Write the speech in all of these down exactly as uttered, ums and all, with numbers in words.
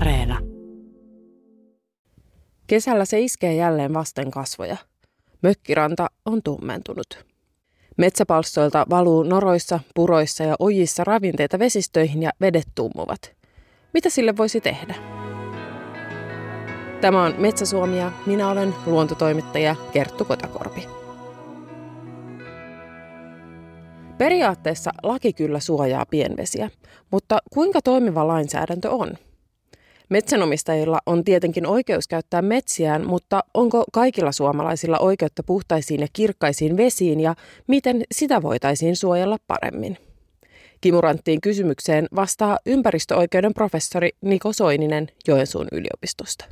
Areena. Kesällä se iskee jälleen vasten kasvoja. Mökkiranta on tummentunut. Metsäpalstoilta valuu noroissa, puroissa ja ojissa ravinteita vesistöihin ja vedet tummuvat. Mitä sille voisi tehdä? Tämä on Metsä-Suomi ja minä olen luontotoimittaja Kerttu Kotakorpi. Periaatteessa laki kyllä suojaa pienvesiä, mutta kuinka toimiva lainsäädäntö on? Metsänomistajilla on tietenkin oikeus käyttää metsiään, mutta onko kaikilla suomalaisilla oikeutta puhtaisiin ja kirkkaisiin vesiin ja miten sitä voitaisiin suojella paremmin? Kimuranttiin kysymykseen vastaa ympäristöoikeuden professori Niko Soininen Joensuun yliopistosta.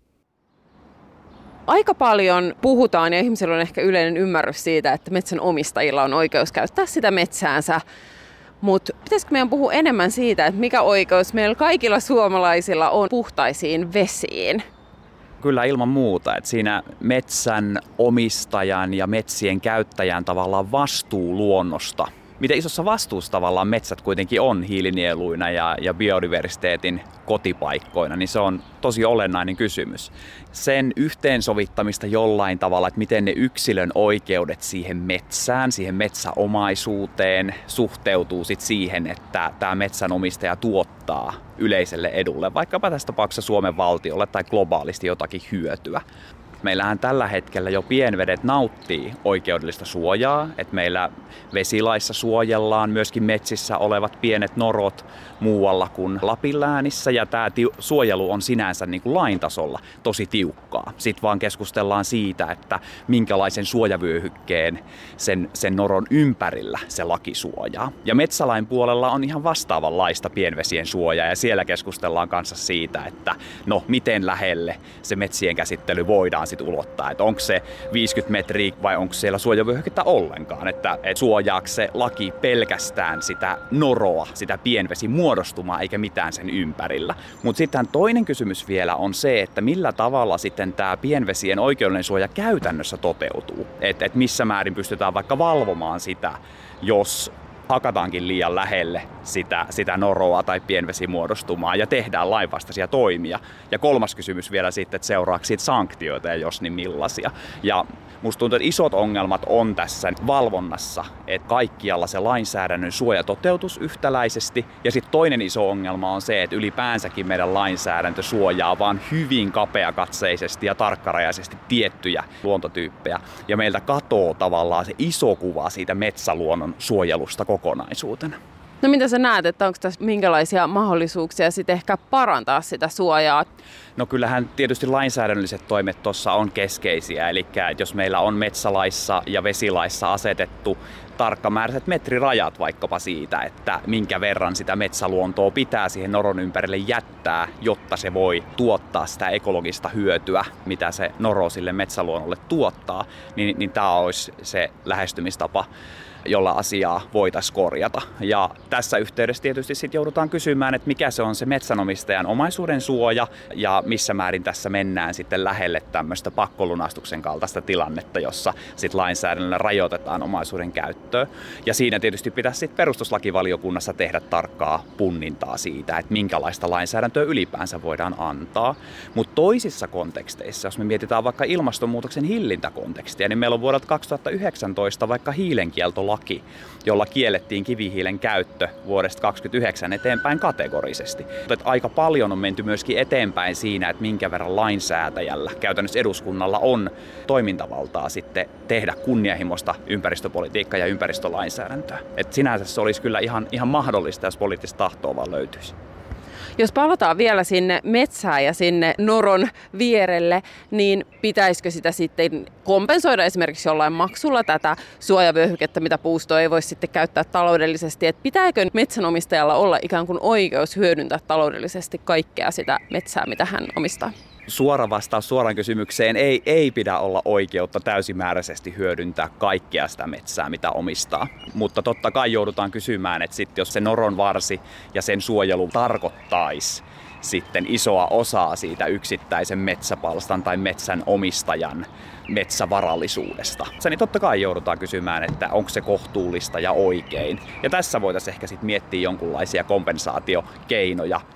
Aika paljon puhutaan ja ihmisillä on ehkä yleinen ymmärrys siitä, että metsänomistajilla on oikeus käyttää sitä metsäänsä. Mutta pitäisikö meidän puhua enemmän siitä, että mikä oikeus meillä kaikilla suomalaisilla on puhtaisiin vesiin? Kyllä ilman muuta, että siinä metsän omistajan ja metsien käyttäjän tavallaan vastuu luonnosta. Miten isossa vastuussa tavallaan metsät kuitenkin on hiilinieluina ja, ja biodiversiteetin kotipaikkoina, niin se on tosi olennainen kysymys. Sen yhteensovittamista jollain tavalla, että miten ne yksilön oikeudet siihen metsään, siihen metsäomaisuuteen suhteutuu sit siihen, että tämä metsänomistaja tuottaa yleiselle edulle, vaikkapa tässä tapauksessa Suomen valtiolle tai globaalisti jotakin hyötyä. Meillähän tällä hetkellä jo pienvedet nauttii oikeudellista suojaa, että meillä vesilaissa suojellaan myöskin metsissä olevat pienet norot muualla kuin Lapin läänissä, ja tämä suojelu on sinänsä niin kuin lain tasolla tosi tiukkaa. Sitten vaan keskustellaan siitä, että minkälaisen suojavyöhykkeen sen, sen noron ympärillä se laki suojaa. Ja metsälain puolella on ihan vastaavanlaista pienvesien suojaa, ja siellä keskustellaan kanssa siitä, että no miten lähelle se metsien käsittely voidaan sitten ulottaa, että onko se viisikymmentä metriä vai onko siellä suojavyöhykettä ollenkaan, että, että suojaako se laki pelkästään sitä noroa, sitä pienvesimuodostumaa eikä mitään sen ympärillä. Mutta sitten toinen kysymys vielä on se, että millä tavalla sitten tämä pienvesien oikeudellinen suoja käytännössä toteutuu, että et missä määrin pystytään vaikka valvomaan sitä, jos hakataankin liian lähelle sitä, sitä noroa tai pienvesimuodostumaa ja tehdään lainvastaisia toimia. Ja kolmas kysymys vielä sitten, että seuraako siitä sanktioita ja jos niin millaisia. Ja musta tuntuu, että isot ongelmat on tässä valvonnassa, että kaikkialla se lainsäädännön suoja toteutus yhtäläisesti. Ja sitten toinen iso ongelma on se, että ylipäänsäkin meidän lainsäädäntö suojaa vaan hyvin kapeakatseisesti ja tarkkarajaisesti tiettyjä luontotyyppejä. Ja meiltä katoo tavallaan se iso kuva siitä metsäluonnon suojelusta kokonaisuutena. No mitä sä näet, että onko tässä minkälaisia mahdollisuuksia sitten ehkä parantaa sitä suojaa? No kyllähän tietysti lainsäädännölliset toimet tuossa on keskeisiä, eli jos meillä on metsälaissa ja vesilaissa asetettu tarkkamääräiset metrirajat vaikkapa siitä, että minkä verran sitä metsäluontoa pitää siihen noron ympärille jättää, jotta se voi tuottaa sitä ekologista hyötyä, mitä se noro sille metsäluonnolle tuottaa, niin, niin tämä olisi se lähestymistapa, jolla asiaa voitaisiin korjata. Ja tässä yhteydessä tietysti sitten joudutaan kysymään, että mikä se on se metsänomistajan omaisuuden suoja ja missä määrin tässä mennään sitten lähelle tämmöistä pakkolunastuksen kaltaista tilannetta, jossa sitten lainsäädännöllä rajoitetaan omaisuuden käyttöä. Ja siinä tietysti pitäisi sitten perustuslakivaliokunnassa tehdä tarkkaa punnintaa siitä, että minkälaista lainsäädäntöä ylipäänsä voidaan antaa. Mutta toisissa konteksteissa, jos me mietitään vaikka ilmastonmuutoksen hillintäkontekstia, niin meillä on vuodelta kaksituhattayhdeksäntoista vaikka hiilenkieltolaki, jolla kiellettiin kivihiilen käyttö vuodesta kaksikymmentäyhdeksän eteenpäin kategorisesti. Mutta aika paljon on menty myöskin eteenpäin siinä, että minkä verran lainsäätäjällä, käytännössä eduskunnalla, on toimintavaltaa sitten tehdä kunnianhimoista ympäristöpolitiikkaa ja ympäristölainsäädäntöä. Et sinänsä se olisi kyllä ihan, ihan mahdollista, jos poliittista tahtoa vaan löytyisi. Jos palataan vielä sinne metsään ja sinne noron vierelle, niin pitäisikö sitä sitten kompensoida esimerkiksi jollain maksulla tätä suojavyöhykettä, mitä puusto ei voi sitten käyttää taloudellisesti? Et pitääkö metsänomistajalla olla ikään kuin oikeus hyödyntää taloudellisesti kaikkea sitä metsää, mitä hän omistaa? Suora vastaus suoraan kysymykseen: ei, ei pidä olla oikeutta täysimääräisesti hyödyntää kaikkea sitä metsää, mitä omistaa. Mutta totta kai joudutaan kysymään, että sit jos se noron varsi ja sen suojelu tarkoittaisi sitten isoa osaa siitä yksittäisen metsäpalstan tai metsän omistajan metsävarallisuudesta, niin totta kai joudutaan kysymään, että onko se kohtuullista ja oikein. Ja tässä voitaisiin ehkä sitten miettiä jonkunlaisia kompensaatiokeinoja.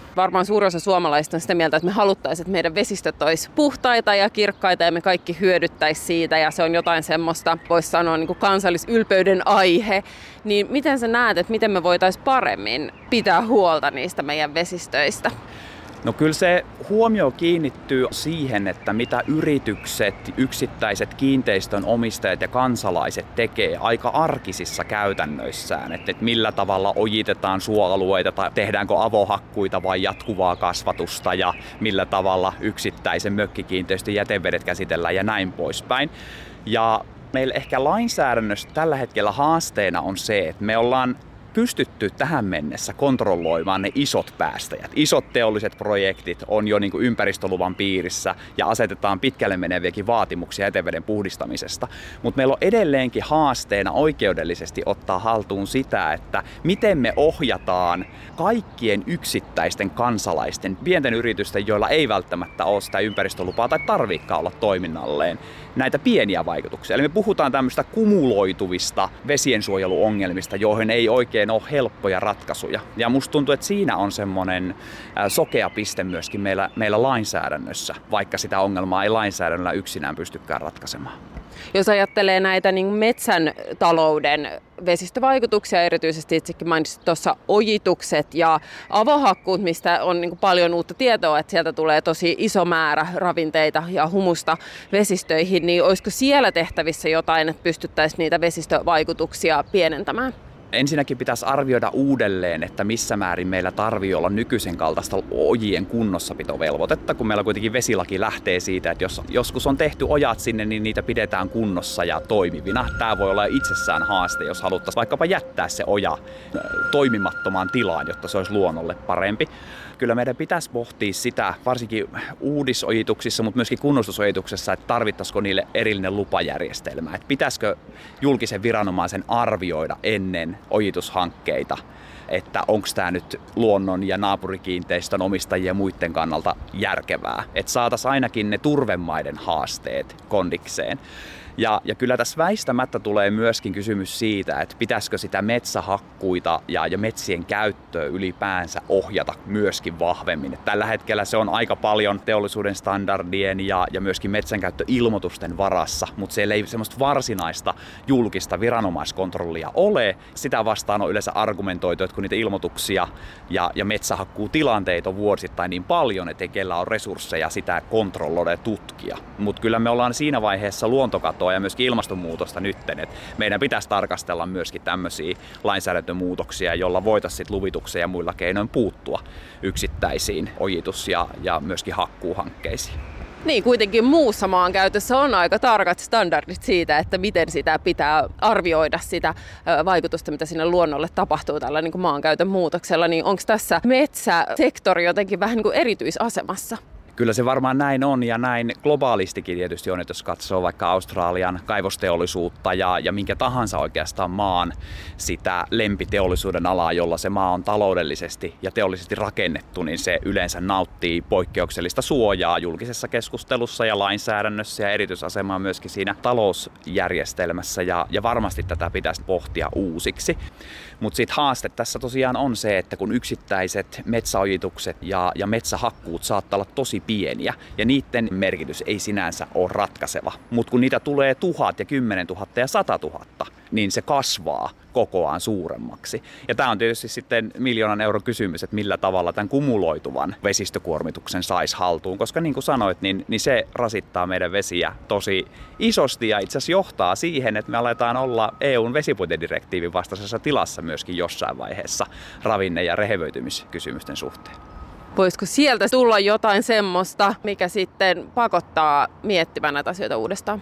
Varmaan suurin osa suomalaisista on sitä mieltä, että me haluttaisiin, että meidän vesistöt olisi puhtaita ja kirkkaita ja me kaikki hyödyttäisiin siitä ja se on jotain semmoista, voisi sanoa niin kuin kansallisylpeyden aihe. Niin miten sä näet, että miten me voitaisiin paremmin pitää huolta niistä meidän vesistöistä? No kyllä se huomio kiinnittyy siihen, että mitä yritykset, yksittäiset kiinteistön omistajat ja kansalaiset tekee aika arkisissa käytännöissään. Että millä tavalla ojitetaan suoalueita tai tehdäänkö avohakkuita vai jatkuvaa kasvatusta ja millä tavalla yksittäisen mökkikiinteistön jätevedet käsitellään ja näin poispäin. Ja meillä ehkä lainsäädännössä tällä hetkellä haasteena on se, että me ollaan pystytty tähän mennessä kontrolloimaan ne isot päästäjät. Isot teolliset projektit on jo niin kuin ympäristöluvan piirissä ja asetetaan pitkälle meneviäkin vaatimuksia jäteveden puhdistamisesta. Mutta meillä on edelleenkin haasteena oikeudellisesti ottaa haltuun sitä, että miten me ohjataan kaikkien yksittäisten kansalaisten, pienten yritysten, joilla ei välttämättä ole sitä ympäristölupaa tai tarviikaan olla toiminnalleen, näitä pieniä vaikutuksia. Eli me puhutaan tämmöistä kumuloituvista vesiensuojeluongelmista, joihin ei oikein ole helppoja ratkaisuja. Ja musta tuntuu, että siinä on semmoinen sokea piste myöskin meillä, meillä lainsäädännössä, vaikka sitä ongelmaa ei lainsäädännöllä yksinään pystykään ratkaisemaan. Jos ajattelee näitä niin metsän talouden vesistövaikutuksia, erityisesti itsekin mainitsit tuossa ojitukset ja avohakkuut, mistä on niin paljon uutta tietoa, että sieltä tulee tosi iso määrä ravinteita ja humusta vesistöihin, niin olisiko siellä tehtävissä jotain, että pystyttäisiin niitä vesistövaikutuksia pienentämään? Ensinnäkin pitäisi arvioida uudelleen, että missä määrin meillä tarvii olla nykyisen kaltaista ojien kunnossapitovelvoitetta, kun meillä kuitenkin vesilaki lähtee siitä, että jos joskus on tehty ojat sinne, niin niitä pidetään kunnossa ja toimivina. Tämä voi olla itsessään haaste, jos haluttaisiin vaikkapa jättää se oja toimimattomaan tilaan, jotta se olisi luonnolle parempi. Kyllä meidän pitäisi pohtia sitä, varsinkin uudisojituksissa, mutta myöskin kunnostusojituksessa, että tarvittaisiko niille erillinen lupajärjestelmä. Että pitäisikö julkisen viranomaisen arvioida ennen ojitushankkeita, että onko tämä nyt luonnon ja naapurikiinteistön omistajien ja muiden kannalta järkevää. Että saataisiin ainakin ne turvemaiden haasteet kondikseen. Ja, ja kyllä tässä väistämättä tulee myöskin kysymys siitä, että pitäisikö sitä metsähakkuita ja, ja metsien käyttöä ylipäänsä ohjata myöskin vahvemmin. Et tällä hetkellä se on aika paljon teollisuuden standardien ja, ja myöskin metsänkäyttöilmoitusten varassa, mutta siellä ei semmoista varsinaista julkista viranomaiskontrollia ole. Sitä vastaan on yleensä argumentoitu, että kun niitä ilmoituksia ja, ja metsähakkuutilanteita on vuosittain niin paljon, että ei kellä on resursseja sitä kontrolloida ja tutkia. Mutta kyllä me ollaan siinä vaiheessa luontokatoa ja myöskin ilmastonmuutosta nytten, että meidän pitäisi tarkastella myöskin tämmöisiä lainsäädäntömuutoksia, jolla voitaisiin luvituksia ja muilla keinoin puuttua yksittäisiin ojitus- ja, ja myöskin hakkuuhankkeisiin. Niin, kuitenkin muussa maankäytössä on aika tarkat standardit siitä, että miten sitä pitää arvioida sitä vaikutusta, mitä sinne luonnolle tapahtuu tällä niin kuin maankäytön muutoksella. Niin onko tässä metsäsektori jotenkin vähän niin kuin erityisasemassa? Kyllä se varmaan näin on ja näin globaalistikin tietysti on, että jos katsoo vaikka Australian kaivosteollisuutta ja, ja minkä tahansa oikeastaan maan sitä lempiteollisuuden alaa, jolla se maa on taloudellisesti ja teollisesti rakennettu, niin se yleensä nauttii poikkeuksellista suojaa julkisessa keskustelussa ja lainsäädännössä ja erityisasemaa myöskin siinä talousjärjestelmässä ja, ja varmasti tätä pitäisi pohtia uusiksi. Mutta sitten haaste tässä tosiaan on se, että kun yksittäiset metsäojitukset ja, ja metsähakkuut saattaa olla tosi pieniä ja niiden merkitys ei sinänsä ole ratkaiseva. Mutta kun niitä tulee tuhat ja kymmenen tuhatta ja sata tuhatta, niin se kasvaa kokoaan suuremmaksi. Ja tämä on tietysti sitten miljoonan euron kysymys, että millä tavalla tämän kumuloituvan vesistökuormituksen saisi haltuun, koska niin kuin sanoit, niin, niin se rasittaa meidän vesiä tosi isosti ja itse asiassa johtaa siihen, että me aletaan olla E U:n vesipuitedirektiivin vastaisessa tilassa myöskin jossain vaiheessa ravinne- ja rehevöitymiskysymysten suhteen. Voisiko sieltä tulla jotain semmoista, mikä sitten pakottaa miettimään näitä asioita uudestaan?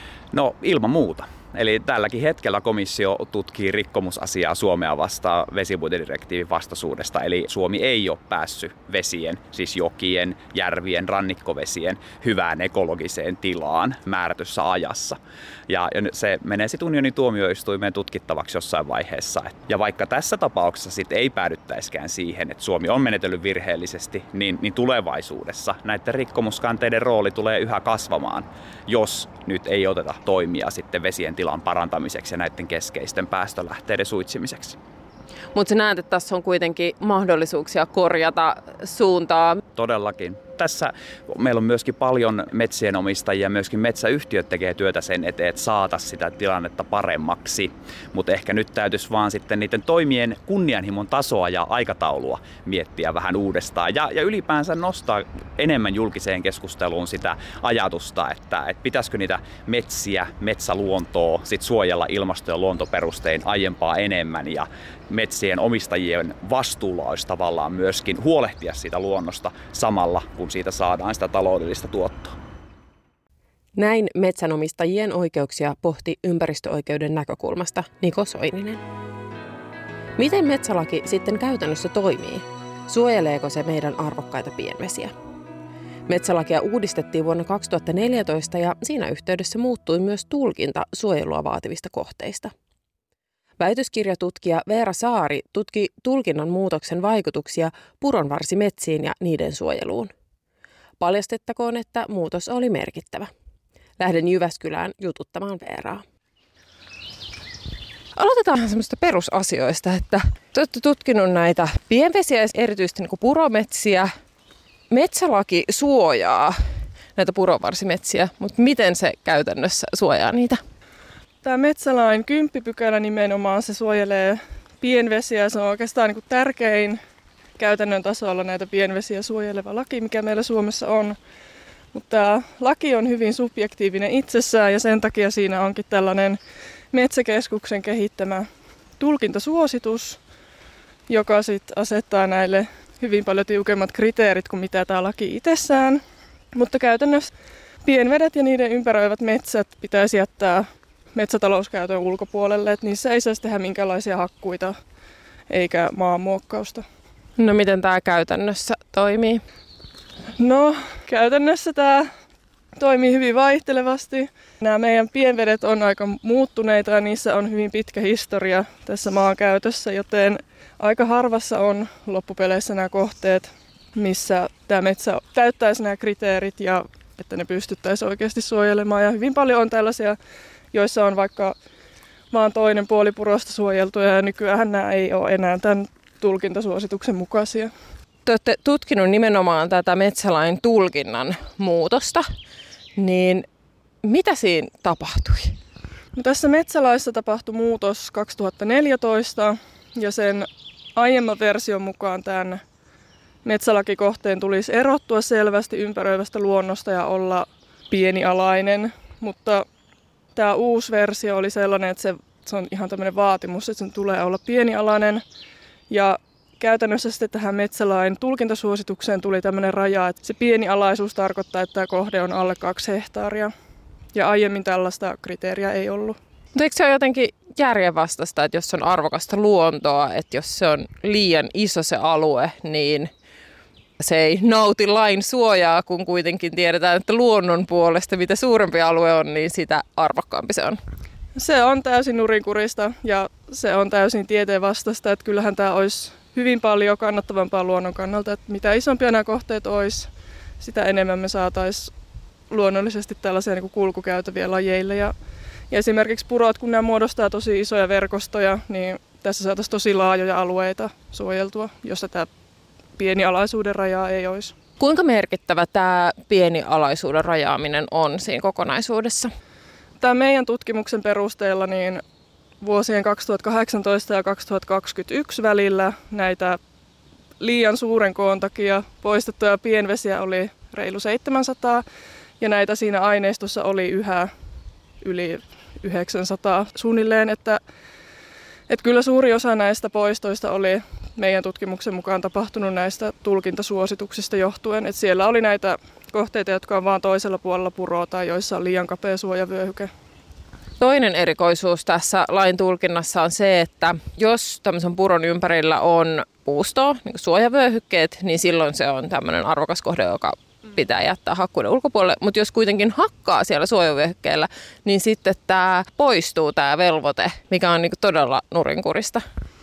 No ilman muuta. Eli tälläkin hetkellä komissio tutkii rikkomusasiaa Suomea vastaan vesipuitedirektiivin vastaisuudesta. Eli Suomi ei ole päässyt vesien, siis jokien, järvien, rannikkovesien hyvään ekologiseen tilaan määrätyssä ajassa. Ja se menee sitten unionin tuomioistuimeen tutkittavaksi jossain vaiheessa. Ja vaikka tässä tapauksessa sit ei päädyttäisikään siihen, että Suomi on menetellyt virheellisesti, niin, niin tulevaisuudessa näiden rikkomuskanteiden rooli tulee yhä kasvamaan, jos nyt ei oteta toimia sitten vesien tilan parantamiseksi ja näiden keskeisten päästölähteiden suitsimiseksi. Mutta sä näet, että tässä on kuitenkin mahdollisuuksia korjata suuntaa. Todellakin. Tässä meillä on myöskin paljon metsien omistajia, myöskin metsäyhtiöt tekee työtä sen eteen, että saataisiin sitä tilannetta paremmaksi. Mutta ehkä nyt täytyisi vaan sitten niiden toimien kunnianhimon tasoa ja aikataulua miettiä vähän uudestaan. Ja, ja ylipäänsä nostaa enemmän julkiseen keskusteluun sitä ajatusta, että, että pitäisikö niitä metsiä, metsäluontoa sit suojella ilmasto- ja luontoperustein aiempaa enemmän. Ja metsien omistajien vastuulla olisi tavallaan myöskin huolehtia siitä luonnosta samalla, kun siitä saadaan sitä taloudellista tuottoa. Näin metsänomistajien oikeuksia pohti ympäristöoikeuden näkökulmasta Niko Soininen. Miten metsälaki sitten käytännössä toimii? Suojeleeko se meidän arvokkaita pienvesiä? Metsälakia uudistettiin vuonna kaksituhattaneljätoista ja siinä yhteydessä muuttui myös tulkinta suojelua vaativista kohteista. Väitöskirjatutkija Veera Saari tutki tulkinnan muutoksen vaikutuksia puronvarsimetsiin ja niiden suojeluun. Paljastettakoon, että muutos oli merkittävä. Lähden Jyväskylään jututtamaan Veeraa. Aloitetaan semmoista perusasioista, että te olette tutkinut näitä pienvesiä, erityisesti niin kuin purometsiä. Metsälaki suojaa näitä puronvarsimetsiä, mutta miten se käytännössä suojaa niitä? Tämä metsälain kymppipykälä nimenomaan se suojelee pienvesiä. Se on oikeastaan niin kuin tärkein käytännön tasolla näitä pienvesiä suojeleva laki, mikä meillä Suomessa on. Mutta tämä laki on hyvin subjektiivinen itsessään ja sen takia siinä onkin tällainen Metsäkeskuksen kehittämä tulkintasuositus, joka sitten asettaa näille hyvin paljon tiukemmat kriteerit kuin mitä tämä laki itsessään. Mutta käytännössä pienvedet ja niiden ympäröivät metsät pitäisi jättää metsätalouskäytön ulkopuolelle, että niissä ei saisi tehdä minkälaisia hakkuita eikä maanmuokkausta. No miten tämä käytännössä toimii? No käytännössä tämä toimii hyvin vaihtelevasti. Nämä meidän pienvedet on aika muuttuneita ja niissä on hyvin pitkä historia tässä maankäytössä, joten aika harvassa on loppupeleissä nämä kohteet, missä tämä metsä täyttäisi nämä kriteerit ja että ne pystyttäisiin oikeasti suojelemaan. Ja hyvin paljon on tällaisia, joissa on vaikka vaan toinen puoli purosta suojeltuja ja nykyään nämä ei ole enää tämän tulkintasuosituksen mukaisia. Te olette tutkinut nimenomaan tätä metsälain tulkinnan muutosta, niin mitä siinä tapahtui? No, tässä metsälaissa tapahtui muutos kaksituhattaneljätoista ja sen aiemman version mukaan tämän metsälakikohteen tulisi erottua selvästi ympäröivästä luonnosta ja olla pienialainen, mutta tämä uusi versio oli sellainen, että se, se on ihan tämmöinen vaatimus, että sen tulee olla pienialainen. Ja käytännössä sitten tähän metsälain tulkintasuositukseen tuli tämmöinen raja, että se pienialaisuus tarkoittaa, että tämä kohde on alle kaksi hehtaaria. Ja aiemmin tällaista kriteeriä ei ollut. Mutta eikö se ole jotenkin järjenvastaista, että jos on arvokasta luontoa, että jos se on liian iso se alue, niin se ei nauti lain suojaa, kun kuitenkin tiedetään, että luonnon puolesta mitä suurempi alue on, niin sitä arvokkaampi se on. Se on täysin nurinkurista ja se on täysin tieteenvastaista, että kyllähän tämä olisi hyvin paljon kannattavampaa luonnon kannalta, että mitä isompia nämä kohteet olisi, sitä enemmän me saataisiin luonnollisesti tällaisia niin kuin kulkukäytäviä lajeille. Ja, ja esimerkiksi purot, kun nämä muodostaa tosi isoja verkostoja, niin tässä saataisiin tosi laajoja alueita suojeltua, jossa tämä pienialaisuuden rajaa ei olisi. Kuinka merkittävä tämä pienialaisuuden rajaaminen on siinä kokonaisuudessa? Tämän meidän tutkimuksen perusteella niin vuosien kaksituhattakahdeksantoista ja kaksituhattakaksikymmentäyksi välillä näitä liian suuren koon takia poistettuja pienvesiä oli reilu seitsemänsataa ja näitä siinä aineistossa oli yhä yli yhdeksänsataa suunnilleen, että, että kyllä suuri osa näistä poistoista oli meidän tutkimuksen mukaan tapahtunut näistä tulkintasuosituksista johtuen, että siellä oli näitä kohteita, jotka on vain toisella puolella puroa tai joissa on liian kapea suojavyöhyke. Toinen erikoisuus tässä lain tulkinnassa on se, että jos tämmöisen puron ympärillä on puustoa, niin kuin suojavyöhykkeet, niin silloin se on tämmöinen arvokas kohde, joka pitää jättää hakkuiden ulkopuolelle. Mutta jos kuitenkin hakkaa siellä suojavyöhykkeellä, niin sitten tämä poistuu tämä velvoite, mikä on niin kuin todella nurinkurista.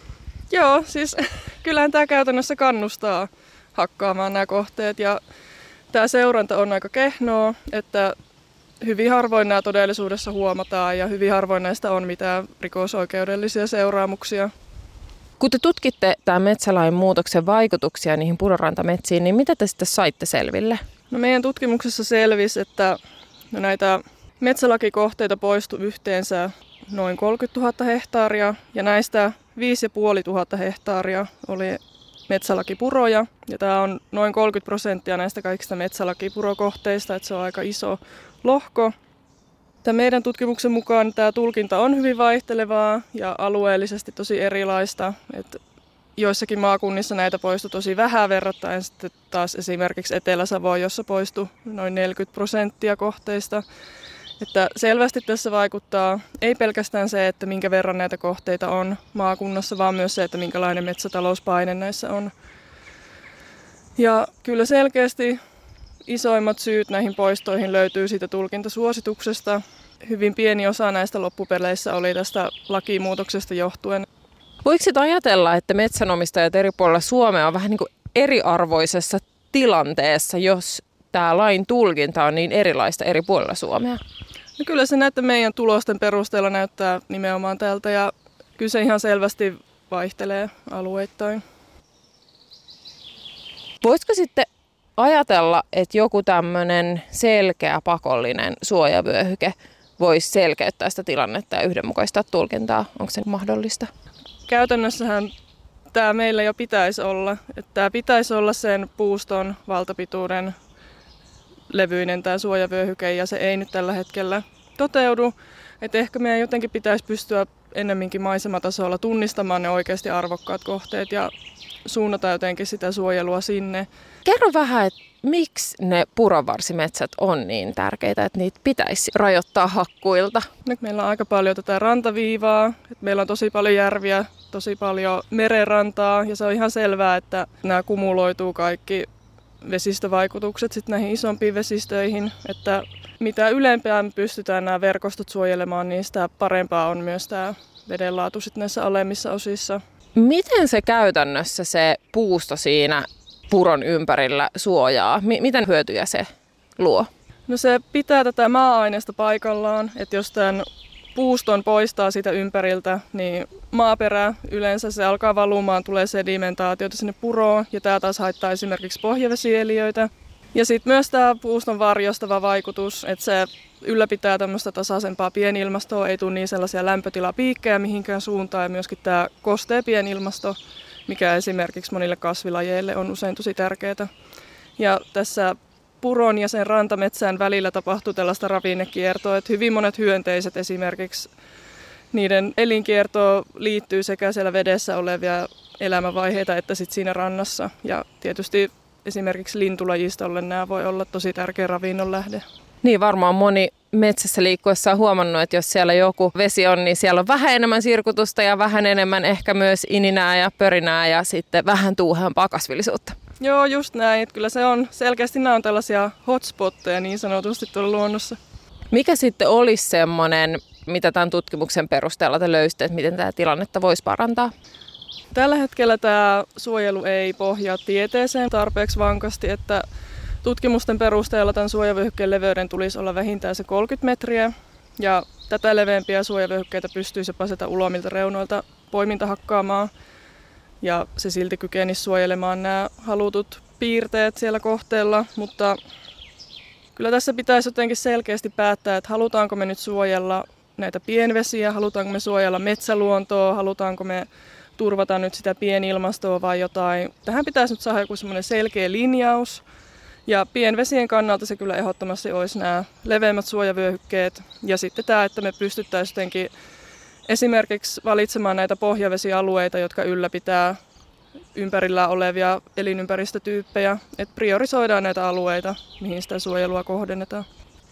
Joo, siis kyllähän tämä käytännössä kannustaa hakkaamaan nämä kohteet ja tämä seuranta on aika kehnoa, että hyvin harvoin nämä todellisuudessa huomataan ja hyvin harvoin näistä on mitään rikosoikeudellisia seuraamuksia. Kun te tutkitte tämän metsälain muutoksen vaikutuksia niihin purorantametsiin, niin mitä te sitten saitte selville? No meidän tutkimuksessa selvisi, että no näitä metsälakikohteita poistui yhteensä noin kolmekymmentätuhatta hehtaaria ja näistä viisi tuhatta viisisataa hehtaaria oli metsälakipuroja. Ja tämä on noin kolmekymmentä prosenttia näistä kaikista metsälakipurokohteista, että se on aika iso lohko. Tämän meidän tutkimuksen mukaan tämä tulkinta on hyvin vaihtelevaa ja alueellisesti tosi erilaista. Että joissakin maakunnissa näitä poistui tosi vähän verrattain sitten taas esimerkiksi Etelä-Savoon, jossa poistui noin neljäkymmentä prosenttia kohteista. Että selvästi tässä vaikuttaa ei pelkästään se, että minkä verran näitä kohteita on maakunnassa, vaan myös se, että minkälainen metsätalouspaine näissä on. Ja kyllä selkeästi isoimmat syyt näihin poistoihin löytyy siitä tulkintasuosituksesta. Hyvin pieni osa näistä loppupeleissä oli tästä lakimuutoksesta johtuen. Voiko sitä ajatella, että metsänomistajat eri puolilla Suomea on vähän niin kuin eriarvoisessa tilanteessa, jos tämä lain tulkinta on niin erilaista eri puolilla Suomea? No kyllä se näiden meidän tulosten perusteella näyttää nimenomaan tältä ja kyllä se ihan selvästi vaihtelee alueittain. Voisiko sitten ajatella, että joku tämmöinen selkeä pakollinen suojavyöhyke voisi selkeyttää sitä tilannetta ja yhdenmukaistaa tulkintaa? Onko se mahdollista? Käytännössähän tämä meillä jo pitäisi olla. Että tämä pitäisi olla sen puuston valtapituuden levyinen tämä suojavyöhyke ja se ei nyt tällä hetkellä toteudu. Että ehkä meidän jotenkin pitäisi pystyä ennemminkin maisematasolla tunnistamaan ne oikeasti arvokkaat kohteet ja suunnata jotenkin sitä suojelua sinne. Kerro vähän, että miksi ne puronvarsimetsät on niin tärkeitä, että niitä pitäisi rajoittaa hakkuilta? Nyt meillä on aika paljon tätä rantaviivaa. Että meillä on tosi paljon järviä, tosi paljon merenrantaa ja se on ihan selvää, että nämä kumuloituu kaikki vesistövaikutukset sitten näihin isompiin vesistöihin. Että mitä ylempään pystytään nämä verkostot suojelemaan, niin sitä parempaa on myös tämä vedenlaatu sitten näissä alemmissa osissa. Miten se käytännössä se puusto siinä puron ympärillä suojaa? M- miten hyötyjä se luo? No se pitää tätä maa-aineesta paikallaan, että jos tämän puuston poistaa sitä ympäriltä, niin maaperä yleensä se alkaa valumaan, tulee sedimentaatiota sinne puroon ja tämä taas haittaa esimerkiksi pohjavesieliöitä. Ja sitten myös tämä puuston varjostava vaikutus, että se ylläpitää tämmöistä tasaisempaa pienilmastoa, ei tule niin sellaisia lämpötilapiikkejä mihinkään suuntaan ja myöskin tämä kostea pienilmasto, mikä esimerkiksi monille kasvilajeille on usein tosi tärkeää. Ja tässä puron ja sen rantametsän välillä tapahtuu tällaista ravinnekiertoa, että hyvin monet hyönteiset esimerkiksi, niiden elinkiertoon liittyy sekä siellä vedessä olevia elämänvaiheita että sitten siinä rannassa. Ja tietysti esimerkiksi lintulajistolle nämä voi olla tosi tärkeä ravinnon lähde. Niin varmaan moni metsässä liikkuessa on huomannut, että jos siellä joku vesi on, niin siellä on vähän enemmän sirkutusta ja vähän enemmän ehkä myös ininää ja pörinää ja sitten vähän tuuheampaa kasvillisuutta. Joo, just näin. Että kyllä se on, selkeästi nämä on tällaisia hotspotteja niin sanotusti tuolla luonnossa. Mikä sitten olisi semmoinen, mitä tämän tutkimuksen perusteella te löysitte, että miten tämä tilannetta voisi parantaa? Tällä hetkellä tämä suojelu ei pohjaa tieteeseen tarpeeksi vankasti, että tutkimusten perusteella tämän suojavyöhykkeen leveyden tulisi olla vähintään se kolmekymmentä metriä. Ja tätä leveämpiä suojavyöhykkeitä pystyisi jopa sitä ulomilta reunoilta poiminta hakkaamaan. Ja se silti kykenisi suojelemaan nämä halutut piirteet siellä kohteella, mutta kyllä tässä pitäisi jotenkin selkeästi päättää, että halutaanko me nyt suojella näitä pienvesiä, halutaanko me suojella metsäluontoa, halutaanko me turvata nyt sitä pienilmastoa vai jotain. Tähän pitäisi nyt saada joku semmoinen selkeä linjaus. Ja pienvesien kannalta se kyllä ehdottomasti olisi nämä leveämmät suojavyöhykkeet. Ja sitten tämä, että me pystyttäisiin jotenkin esimerkiksi valitsemaan näitä pohjavesialueita, jotka ylläpitää ympärillä olevia elinympäristötyyppejä. Että priorisoidaan näitä alueita, mihin sitä suojelua kohdennetaan.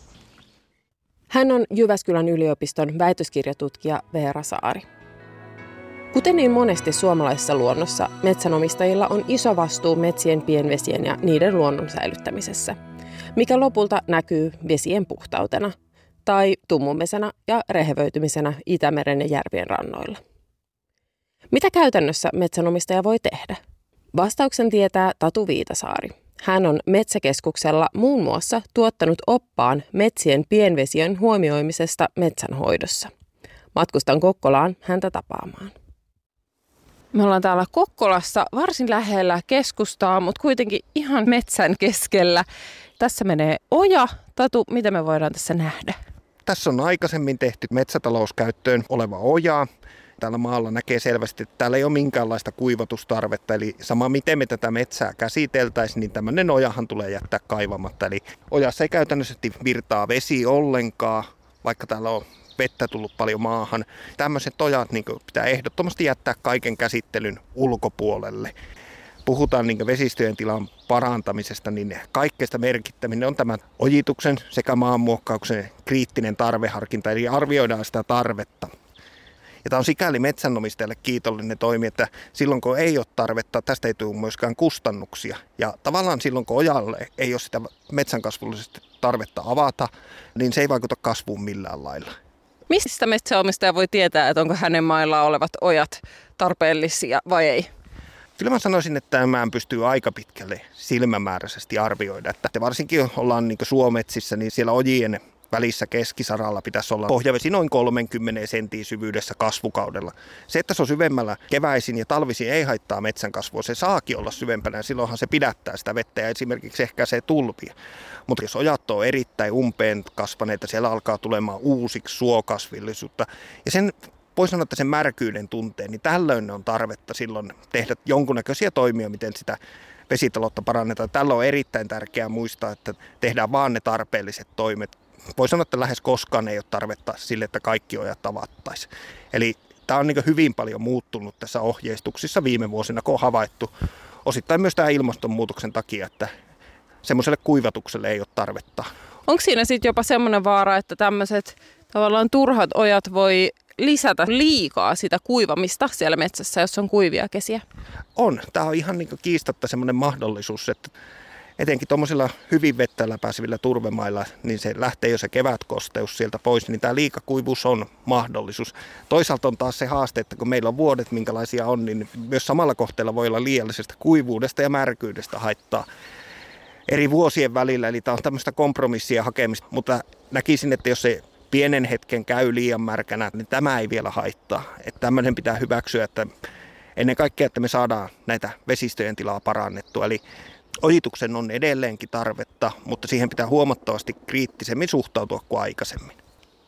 Hän on Jyväskylän yliopiston väitöskirjatutkija Veera Saari. Kuten niin monesti suomalaisessa luonnossa, metsänomistajilla on iso vastuu metsien, pienvesien ja niiden luonnon säilyttämisessä, mikä lopulta näkyy vesien puhtautena tai tummumisena ja rehevöitymisenä Itämeren ja järvien rannoilla. Mitä käytännössä metsänomistaja voi tehdä? Vastauksen tietää Tatu Viitasaari. Hän on Metsäkeskuksella muun muassa tuottanut oppaan metsien pienvesien huomioimisesta metsänhoidossa. Matkustan Kokkolaan häntä tapaamaan. Me ollaan täällä Kokkolassa varsin lähellä keskustaa, mutta kuitenkin ihan metsän keskellä. Tässä menee oja. Tatu, mitä me voidaan tässä nähdä? Tässä on aikaisemmin tehty metsätalouskäyttöön oleva oja. Täällä maalla näkee selvästi, että täällä ei ole minkäänlaista kuivatustarvetta. Eli sama miten me tätä metsää käsiteltäisiin, niin tämmöinen ojahan tulee jättää kaivamatta. Eli ojassa ei käytännössä virtaa vesi ollenkaan, vaikka täällä on vettä tullut paljon maahan. Tämmöiset ojat niin pitää ehdottomasti jättää kaiken käsittelyn ulkopuolelle. Puhutaan niin vesistöjen tilan parantamisesta, niin kaikkein merkittävin on tämä ojituksen sekä maanmuokkauksen kriittinen tarveharkinta, eli arvioidaan sitä tarvetta. Ja tämä on sikäli metsänomistajalle kiitollinen toimi, että silloin kun ei ole tarvetta, tästä ei tule myöskään kustannuksia. Ja tavallaan silloin kun ojalle ei ole sitä metsänkasvullisesti tarvetta avata, niin se ei vaikuta kasvuun millään lailla. Mistä metsänomistaja voi tietää, että onko hänen maillaan olevat ojat tarpeellisia vai ei? Kyllä mä sanoisin, että tämä pystyy aika pitkälle silmämääräisesti arvioida. Että varsinkin jos ollaan niin suometsissä, niin siellä ojien välissä keskisaralla pitäisi olla pohjavesi noin kolmekymmentä senttiä syvyydessä kasvukaudella. Se, että se on syvemmällä keväisin ja talvisin ei haittaa metsän kasvua. Se saakin olla syvempänä, silloinhan se pidättää sitä vettä ja esimerkiksi ehkäisee tulvia. Mutta jos ojat on erittäin umpeen kasvaneita, siellä alkaa tulemaan uusiksi suokasvillisuutta. Ja sen voi sanoa, että sen märkyyden tunteen, niin tällöin on tarvetta silloin tehdä jonkunnäköisiä toimia, miten sitä vesitaloutta parannetaan. Tällä on erittäin tärkeää muistaa, että tehdään vaan ne tarpeelliset toimet. Voi sanoa, että lähes koskaan ei ole tarvetta sille, että kaikki ojat avattaisiin. Eli tämä on niin hyvin paljon muuttunut tässä ohjeistuksissa viime vuosina, kun on havaittu osittain myös tämä ilmastonmuutoksen takia, että semmoiselle kuivatukselle ei ole tarvetta. Onko siinä sitten jopa semmoinen vaara, että tämmöiset tavallaan turhat ojat voi lisätä liikaa sitä kuivamista siellä metsässä, jos on kuivia kesiä? On. Tämä on ihan niin kiistatta semmoinen mahdollisuus, että etenkin tuommoisilla hyvin vettä läpäisevillä turvemailla, niin se lähtee jo se kevätkosteus sieltä pois, niin tämä liikakuivuus on mahdollisuus. Toisaalta on taas se haaste, että kun meillä on vuodet, minkälaisia on, niin myös samalla kohteella voi olla liiallisesta kuivuudesta ja märkyydestä haittaa eri vuosien välillä. Eli tämä on tämmöistä kompromissia hakemista, mutta näkisin, että jos se pienen hetken käy liian märkänä, niin tämä ei vielä haittaa. Että tämmöinen pitää hyväksyä, että ennen kaikkea, että me saadaan näitä vesistöjen tilaa parannettua. Eli ojituksen on edelleenkin tarvetta, mutta siihen pitää huomattavasti kriittisemmin suhtautua kuin aikaisemmin.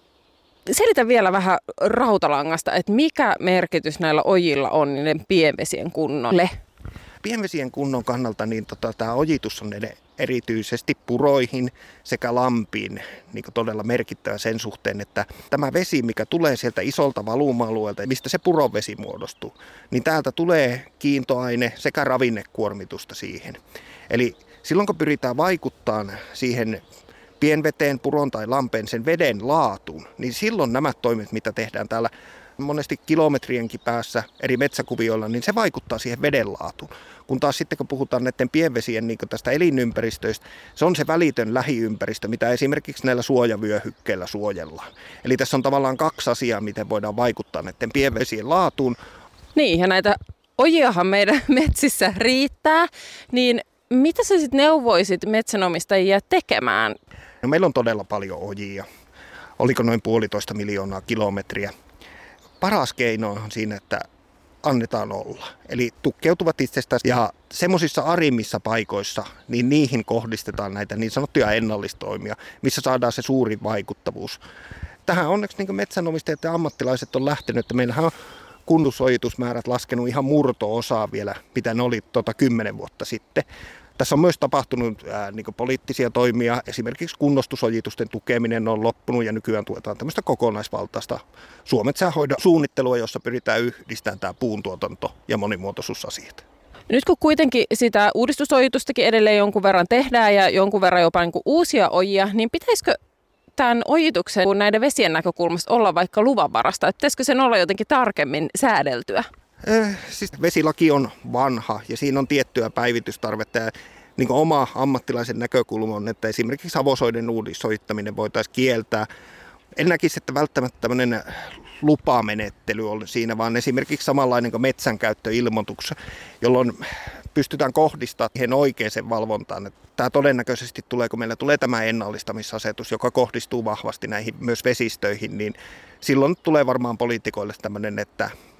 Selitä vielä vähän rautalangasta, että mikä merkitys näillä ojilla on niiden pienvesien kunnolle? Pienvesien kunnon kannalta niin tota, tämä ojitus on erityisesti puroihin sekä lampiin niin todella merkittävä sen suhteen, että tämä vesi, mikä tulee sieltä isolta valuma-alueelta, mistä se purovesi muodostuu, niin täältä tulee kiintoaine sekä ravinnekuormitusta siihen. Eli silloin kun pyritään vaikuttamaan siihen pienveteen, puron tai lampeen, sen veden laatuun, niin silloin nämä toimet, mitä tehdään täällä monesti kilometrienkin päässä eri metsäkuvioilla, niin se vaikuttaa siihen veden laatuun. Kun taas sitten kun puhutaan näiden pienvesien niin tästä elinympäristöistä, se on se välitön lähiympäristö, mitä esimerkiksi näillä suojavyöhykkeillä suojellaan. Eli tässä on tavallaan kaksi asiaa, miten voidaan vaikuttaa näiden pienvesien laatuun. Niin, ja näitä ojiahan meidän metsissä riittää, niin mitä sä sitten neuvoisit metsänomistajia tekemään? No, meillä on todella paljon ojia. Oliko noin puolitoista miljoonaa kilometriä. Paras keino on siinä, että annetaan olla. Eli tukkeutuvat itsestään ja semmoisissa arimmissa paikoissa, niin niihin kohdistetaan näitä niin sanottuja ennallistoimia, missä saadaan se suurin vaikuttavuus. Tähän onneksi niin metsänomistajat ja ammattilaiset on lähtenyt, että meillähän on kunnosojitusmäärät laskenut ihan murto-osaa vielä, mitä ne oli tuota kymmenen vuotta sitten. Tässä on myös tapahtunut ää, niin poliittisia toimia, esimerkiksi kunnostusojitusten tukeminen on loppunut ja nykyään tuetaan tämmöistä kokonaisvaltaista suometsänhoidon suunnittelua, jossa pyritään yhdistämään tämä puuntuotanto ja monimuotoisuusasiat. Nyt kun kuitenkin sitä uudistusojitustakin edelleen jonkun verran tehdään ja jonkun verran jopa niin kuin uusia ojia, niin pitäisikö tämän ojituksen näiden vesien näkökulmasta olla vaikka luvanvarasta? Että pitäisikö sen olla jotenkin tarkemmin säädeltyä? Eh, siis vesilaki on vanha ja siinä on tiettyä päivitystarvetta. Ja niin kuin oma ammattilaisen näkökulma on, että esimerkiksi avosoiden uudissoittaminen voitaisiin kieltää. En näkisi, että välttämättä tämmöinen lupamenettely on siinä, vaan esimerkiksi samanlainen kuin metsänkäyttöilmoitus, jolloin pystytään kohdistamaan siihen oikeaan valvontaan. Tämä todennäköisesti tulee, kun meillä tulee tämä ennallistamisasetus, joka kohdistuu vahvasti näihin myös vesistöihin, niin silloin tulee varmaan poliitikoille tämmöinen, että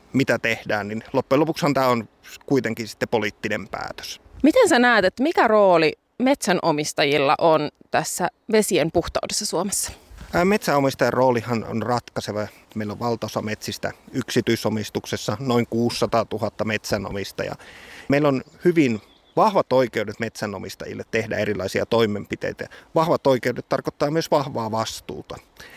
mitä tehdään, niin loppujen lopuksihan tämä on kuitenkin sitten poliittinen päätös. Miten sä näet, että mikä rooli metsänomistajilla on tässä vesien puhtaudessa Suomessa? Metsänomistajan roolihan on ratkaiseva. Meillä on valtaosa metsistä yksityisomistuksessa, noin kuusisataatuhatta metsänomistajaa. Meillä on hyvin vahvat oikeudet metsänomistajille tehdä erilaisia toimenpiteitä. Vahvat oikeudet tarkoittaa myös vahvaa vastuuta.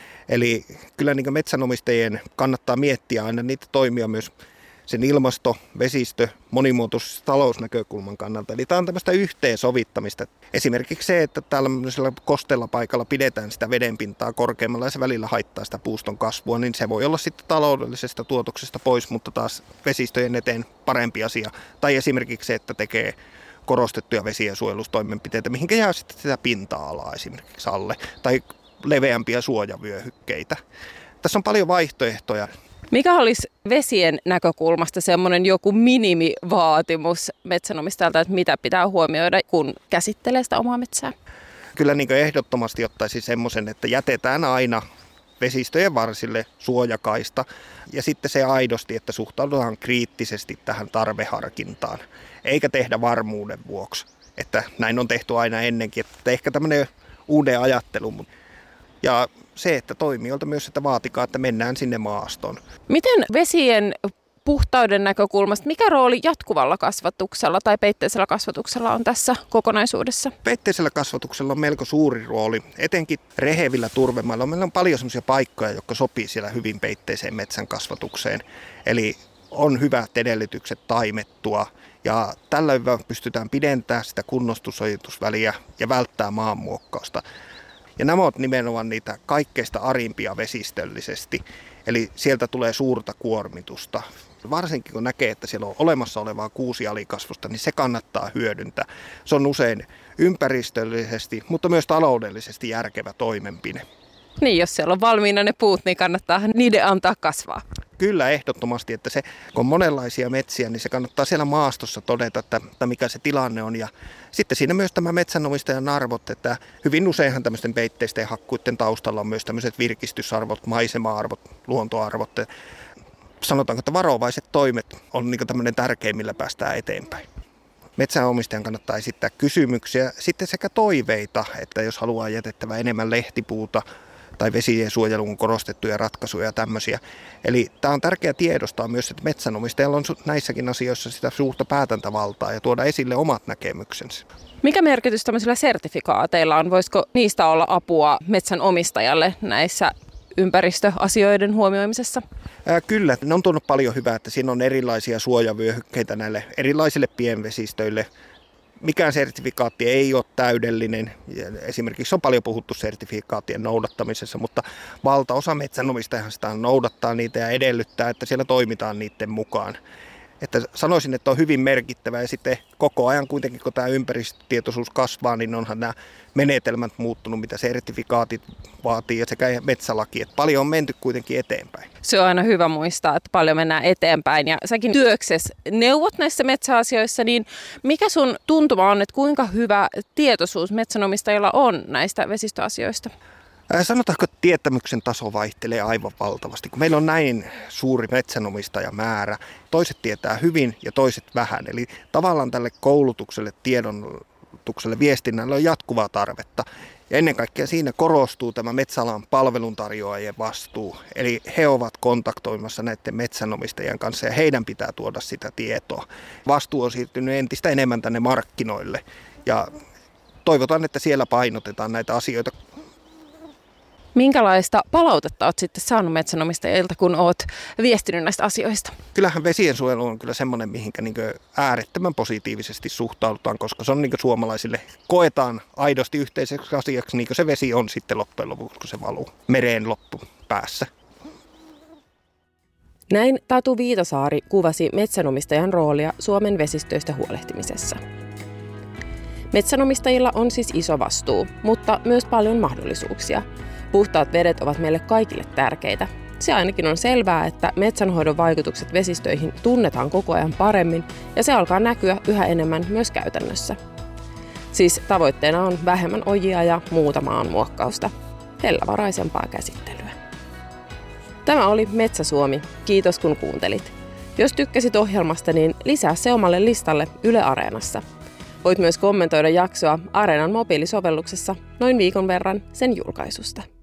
Eli kyllä niin metsänomistajien kannattaa miettiä aina niitä toimia myös sen ilmasto, vesistö, monimuotoisuus- talousnäkökulman kannalta. Eli tämä on tämmöistä yhteensovittamista. Esimerkiksi se, että tällaisella kosteella paikalla pidetään sitä vedenpintaa korkeammalla ja se välillä haittaa sitä puuston kasvua, niin se voi olla sitten taloudellisesta tuotoksesta pois, mutta taas vesistöjen eteen parempi asia. Tai esimerkiksi se, että tekee korostettuja vesien suojelustoimenpiteitä, mihinkä jää sitten sitä pinta-alaa esimerkiksi alle, tai leveämpiä suojavyöhykkeitä. Tässä on paljon vaihtoehtoja. Mikä olisi vesien näkökulmasta semmoinen joku minimivaatimus metsänomistajalta, että mitä pitää huomioida, kun käsittelee sitä omaa metsää? Kyllä niin ehdottomasti ottaisi semmoisen, että jätetään aina vesistöjen varsille suojakaista ja sitten se aidosti, että suhtaudutaan kriittisesti tähän tarveharkintaan, eikä tehdä varmuuden vuoksi, että näin on tehty aina ennenkin, että ehkä tämmöinen uuden ajattelu. Ja se, että toimijoilta myös, että vaatikaa, että mennään sinne maastoon. Miten vesien puhtauden näkökulmasta, mikä rooli jatkuvalla kasvatuksella tai peitteisellä kasvatuksella on tässä kokonaisuudessa? Peitteisellä kasvatuksella on melko suuri rooli. Etenkin rehevillä turvemailla meillä on paljon sellaisia paikkoja, jotka sopii siellä hyvin peitteiseen metsän kasvatukseen. Eli on hyvät edellytykset taimettua ja tällöin pystytään pidentämään sitä kunnostusojitusväliä ja välttää maanmuokkausta. Ja nämä ovat nimenomaan niitä kaikkeista arimpia vesistöllisesti, eli sieltä tulee suurta kuormitusta. Varsinkin kun näkee, että siellä on olemassa olevaa kuusialikasvusta, niin se kannattaa hyödyntää. Se on usein ympäristöllisesti, mutta myös taloudellisesti järkevä toimenpide. Niin, jos siellä on valmiina ne puut, niin kannattaa niiden antaa kasvaa. Kyllä ehdottomasti, että se, kun on monenlaisia metsiä, niin se kannattaa siellä maastossa todeta, että, että mikä se tilanne on. Ja sitten siinä myös tämä metsänomistajan arvot, että hyvin useinhan tämmöisten peitteisten hakkuiden taustalla on myös tämmöiset virkistysarvot, maisema-arvot, luontoarvot. Sanotaanko, että varovaiset toimet on niin tämmöinen tärkein, millä päästään eteenpäin. Metsänomistajan kannattaa esittää kysymyksiä, sitten sekä toiveita, että jos haluaa jätettävä enemmän lehtipuuta, tai vesien suojeluun korostettuja ratkaisuja ja tämmöisiä. Eli tämä on tärkeää tiedostaa myös, että metsänomistajalla on näissäkin asioissa sitä suurta päätäntävaltaa ja tuoda esille omat näkemyksensä. Mikä merkitys tämmöisillä sertifikaateilla on? Voisiko niistä olla apua metsänomistajalle näissä ympäristöasioiden huomioimisessa? Ää, kyllä, ne on tuonut paljon hyvää, että siinä on erilaisia suojavyöhykkeitä näille erilaisille pienvesistöille. Mikään sertifikaatti ei ole täydellinen. Esimerkiksi on paljon puhuttu sertifikaattien noudattamisessa, mutta valtaosa metsänomistajahan sitä noudattaa niitä ja edellyttää, että siellä toimitaan niiden mukaan. Että sanoisin, että on hyvin merkittävä ja sitten koko ajan kuitenkin, kun tämä ympäristötietoisuus kasvaa, niin onhan nämä menetelmät muuttunut, mitä sertifikaatit vaatii ja sekä metsälaki, että paljon on menty kuitenkin eteenpäin. Se on aina hyvä muistaa, että paljon mennään eteenpäin ja säkin työksessä neuvot näissä metsäasioissa, niin mikä sun tuntuma on, että kuinka hyvä tietoisuus metsänomistajilla on näistä vesistöasioista? Sanotaanko, että tietämyksen taso vaihtelee aivan valtavasti, kun meillä on näin suuri metsänomistajamäärä. Toiset tietää hyvin ja toiset vähän, eli tavallaan tälle koulutukselle, tiedotukselle, viestinnälle on jatkuvaa tarvetta. Ja ennen kaikkea siinä korostuu tämä metsäalan palveluntarjoajien vastuu, eli he ovat kontaktoimassa näiden metsänomistajien kanssa ja heidän pitää tuoda sitä tietoa. Vastuu on siirtynyt entistä enemmän tänne markkinoille ja toivotaan, että siellä painotetaan näitä asioita. Minkälaista palautetta olet sitten saanut metsänomistajilta, kun olet viestinyt näistä asioista? Kyllähän vesiensuojelu on kyllä semmoinen, mihinkä niin äärettömän positiivisesti suhtaudutaan, koska se on niin suomalaisille koetaan aidosti yhteiseksi asiaksi, niin kuin se vesi on sitten loppujen lopuksi, kun se valuu mereen loppupäässä. Näin Tatu Viitasaari kuvasi metsänomistajan roolia Suomen vesistöistä huolehtimisessa. Metsänomistajilla on siis iso vastuu, mutta myös paljon mahdollisuuksia. Puhtaat vedet ovat meille kaikille tärkeitä. Se ainakin on selvää, että metsänhoidon vaikutukset vesistöihin tunnetaan koko ajan paremmin ja se alkaa näkyä yhä enemmän myös käytännössä. Siis tavoitteena on vähemmän ojia ja muuta maanmuokkausta. Hellävaraisempaa käsittelyä. Tämä oli Metsä Suomi. Kiitos kun kuuntelit. Jos tykkäsit ohjelmasta, niin lisää se omalle listalle Yle Areenassa. Voit myös kommentoida jaksoa Areenan mobiilisovelluksessa noin viikon verran sen julkaisusta.